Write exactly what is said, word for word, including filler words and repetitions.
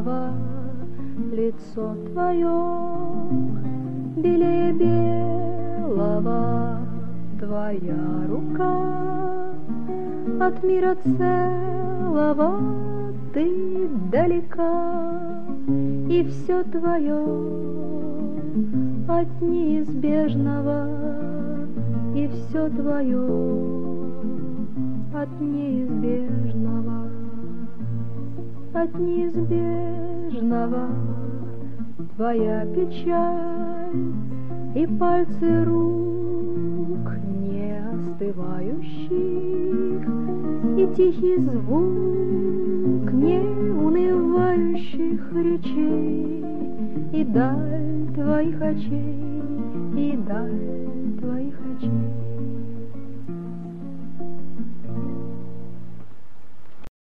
белого, лицо твое белее белого, твоя рука от мира целого, ты далека, и все твое от неизбежного, и все твое от неизбежного, от неизбежного. Твоя печаль и пальцы рук не остывающих, и тихий звук неунывающих речей, и даль твоих очей, и даль твоих очей.